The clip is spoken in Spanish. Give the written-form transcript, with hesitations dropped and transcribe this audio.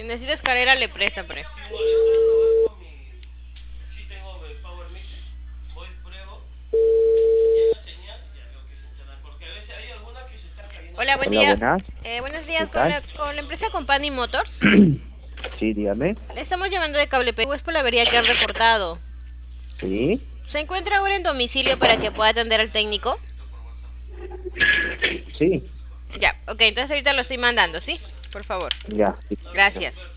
necesita escalera, le presta, pre. Sí tengo Power Mix, voy, pruebo, la señal, ya veo que es internet, porque a veces hay alguna que se está cayendo. Hola, buen Hola, día. buenas. Buenos ¿Qué días, tal? con la empresa Company Motors. Sí, dígame. Le estamos llamando de Cable Perú, es por la avería que han reportado. Sí, ¿Se encuentra ahora en domicilio para que pueda atender al técnico? sí, Ya, ok, entonces ahorita lo estoy mandando, ¿sí? Por favor. ya. Sí. Gracias.